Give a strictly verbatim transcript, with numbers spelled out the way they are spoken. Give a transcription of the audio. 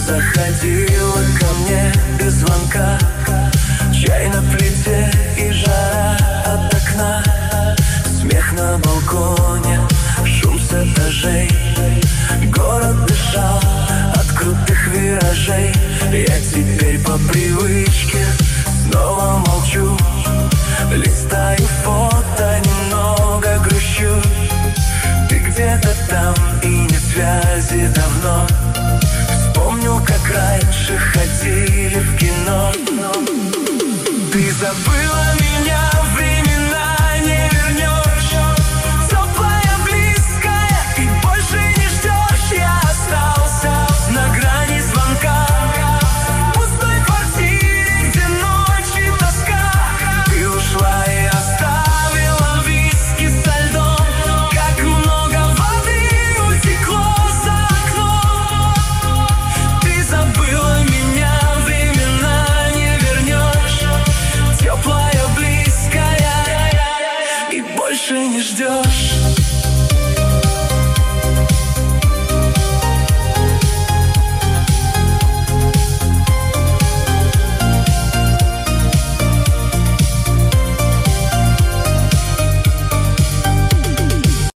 заходила ко мне без звонка. Чай на плите и жара от окна, смех на балконе, шум с этажей. Город дышал от крутых виражей. Я теперь по привычке снова молчу, листаю фото, немного грущу. Ты где-то там и нет связи давно. Вспомнил, как раньше ходили в кино. Ты забыла меня,